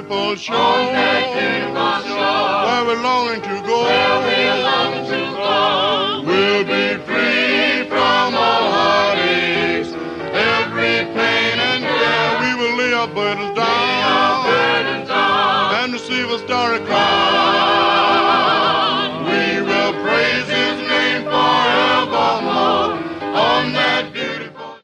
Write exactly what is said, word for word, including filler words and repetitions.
beautiful shore, on that beautiful shore, where we're longing to go, where we're longing to go. we'll be free from all heartaches, every pain and care. We will lay our burdens down, Lay our burdens down, and receive a starry crown.